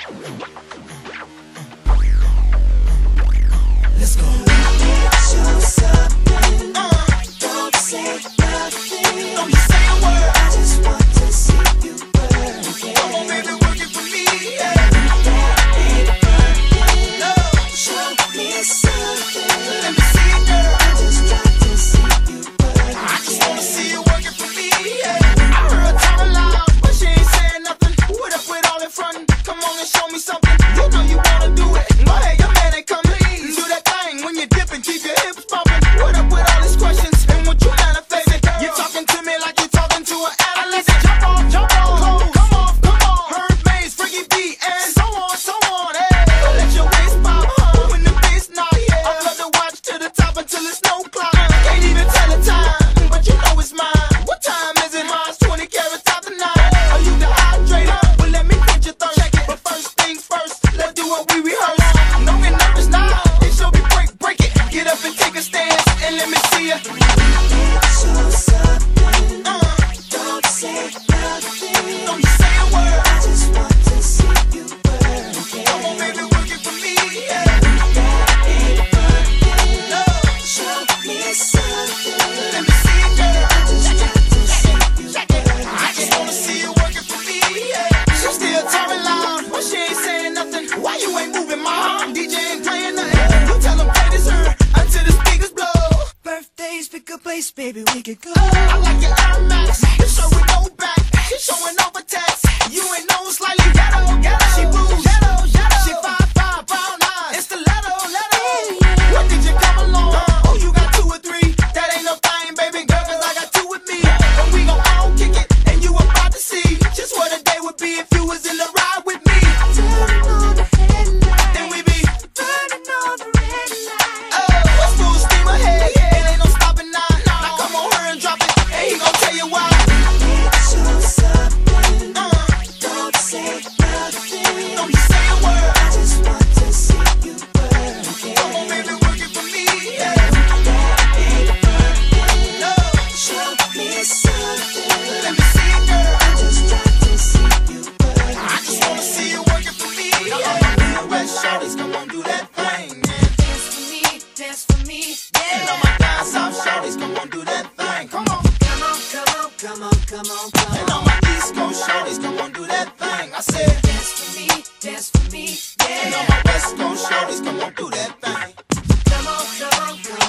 Let's go. Show something. Don't say nothing. Don't say a word. I just want to see you work. Come on, baby, work it for me. That ain't working. No. Show me something. Let me see it, girl. I just try to see you work. I just wanna see you working for me. I heard her talking loud, but she ain't saying nothing. What up with all that frontin'? Come on and show me something. You know you wanna do it. Go ahead, your man ain't coming. Do that thing when you dip and keep your hips bumping. What up with all these questions and what you manifesting? You talking to me like you talking to an adolescent. Jump on, close, come on. Herb Mays, Freaky B, and so on. Hey, let your waist pop when the bass knock. I love to watch to the top until it's no clock. Can't even tell the time, but you know it's mine. What time is it? Mine's 20 carats out the 9. Are you dehydrated? Well, let me quench your thirst. But first things first, let's do what we rehearse. Don't get nervous now. It should be break it. Get up and take a stance and let me see ya. Show something. Don't say nothing. Don't say a word. I just want to see you work. Come on, baby, work it for me. That ain't working. No. Show me something. Let me see it, girl. I just try to see you work. I just wanna see you working for me. She still talking loud, but she ain't saying nothing. Why you ain't moving, mom? DJ ain't playing nothing. You tell them play this her until the speakers blow. Birthdays, pick a place, baby, we can go. I like your Air Max. You showing no back. She showing off a text. You ain't no slightly ghetto. She moves ghetto. She 5'5", brown eyes. It's the letter. When did you come along? Oh, you got 2 or 3. That ain't no thing, baby girl, 'cause I got 2 with me. And we gon' all kick it, and you about to see just what a day would be if you was in the ride with me. Turning on the headlights. Then we be burning on the red light. Oh, what's full steam ahead? It ain't no stopping now. Now come on, hurry and drop it, and he gon' tell you why. Show something. Don't say nothing. Don't say a word. I just want to see you work. Come on, baby, work it for me. That ain't working. No. Show me something. Let me see it, girl. I just try to see you work. I just wanna see you working for me. All my Midwest shorties, come on, do that thing, man. Dance for me, yeah. And all my down south shorties, come on, do that thing. Come on. And all my East Coast shorties, come on, do that thing. I said, dance for me, yeah. And all my West Coast shorties, come on, do that thing. Come on.